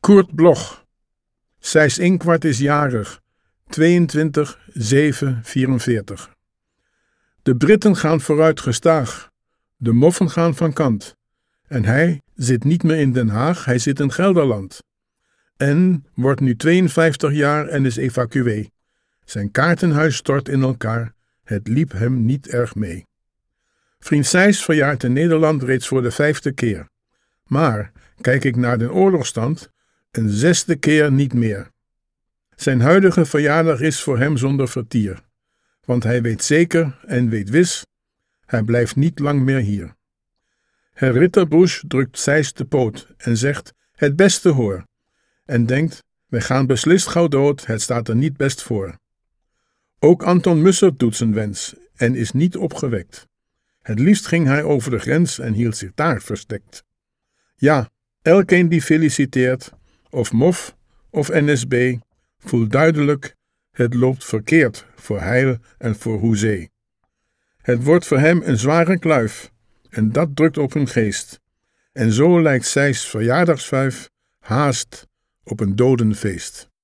Koert Bloch. Sijs Inquart is jarig, 22/7/44. De Britten gaan vooruit gestaag, de moffen gaan van kant. En hij zit niet meer in Den Haag, hij zit in Gelderland. En wordt nu 52 jaar en is evacuee. Zijn kaartenhuis stort in elkaar, het liep hem niet erg mee. Vriend Sijs verjaart in Nederland reeds voor de 5e keer. Maar, kijk ik naar de oorlogstand, een 6e keer niet meer. Zijn huidige verjaardag is voor hem zonder vertier. Want hij weet zeker en weet wis, hij blijft niet lang meer hier. Herr Ritterbusch drukt Sijs de poot en zegt, het beste hoor. En denkt, wij gaan beslist gauw dood, het staat er niet best voor. Ook Anton Mussert doet zijn wens en is niet opgewekt. Het liefst ging hij over de grens en hield zich daar verstekt. Ja, elkeen die feliciteert, of MOF of NSB, voelt duidelijk, het loopt verkeerd voor Heil en voor Hoezee. Het wordt voor hem een zware kluif, en dat drukt op hun geest. En zo lijkt Sijs verjaardagsvuif haast op een dodenfeest.